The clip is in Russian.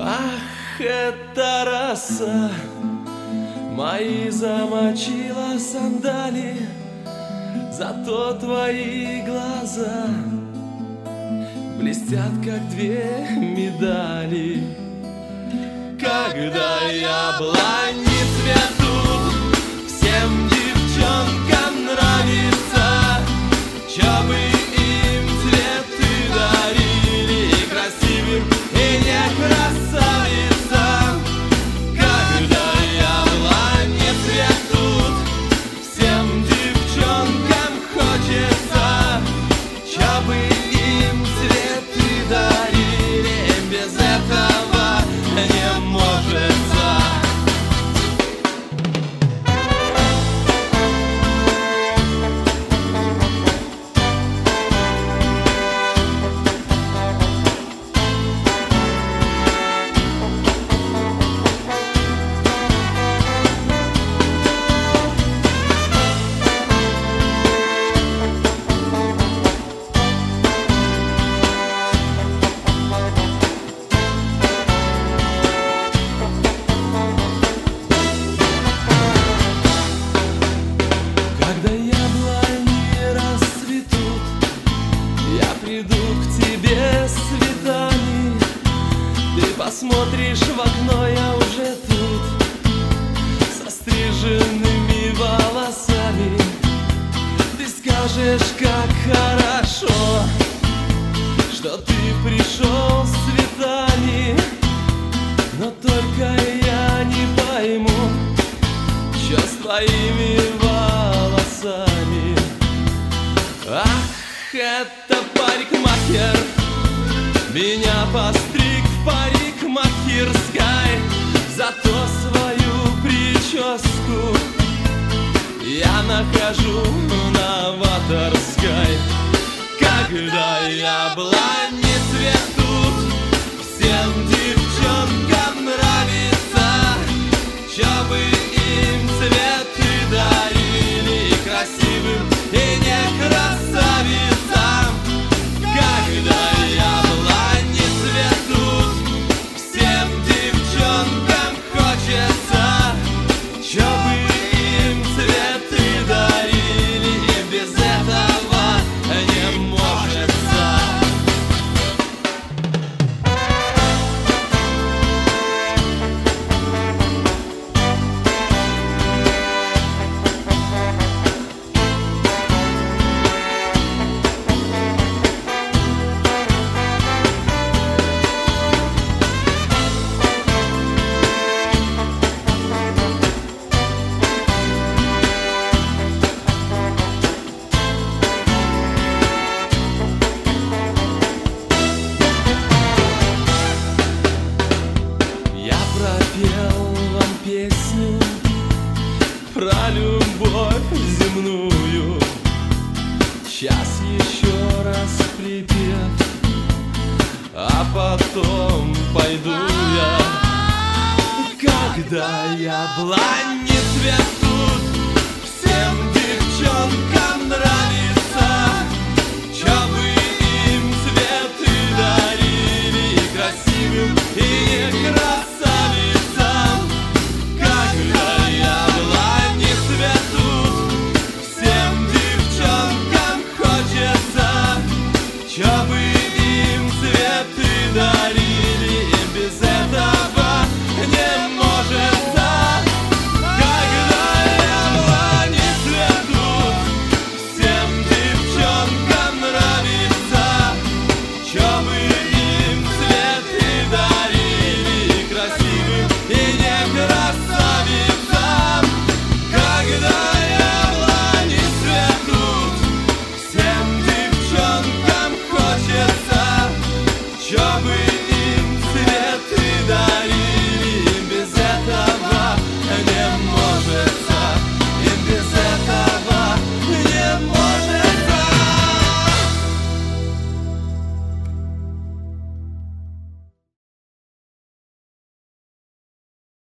Ах, эта роса мои замочила сандали, зато твои глаза блестят, как две медали. Когда яблони цветут, всем девчонкам нравится, чё бы им цветы дарили красивым и не красавицам. Когда яблони цветут, всем девчонкам хочется, чё бы им цветы дарили, без этого не может. Когда яблони расцветут, я приду к тебе с цветами. Ты посмотришь в окно, я уже тут, со стриженными волосами. Ты скажешь, как хорошо, что ты пришел с цветами. Но только я не пойму, что с твоими волосами. Ах, это парикмахер меня постриг в парикмахерской. Зато свою прическу я нахожу новаторской. Когда яблони цветут, всем девчонкам нравится, чё бы им цветы дарили красивым и не красавицам. Когда яблони цветут, всем девчонкам хочется, чё бы им цветы дарили, и без этого не может. Пропел вам песню про любовь земную. Сейчас еще раз припев, а потом пойду я. Когда яблони цветут, всем девчонкам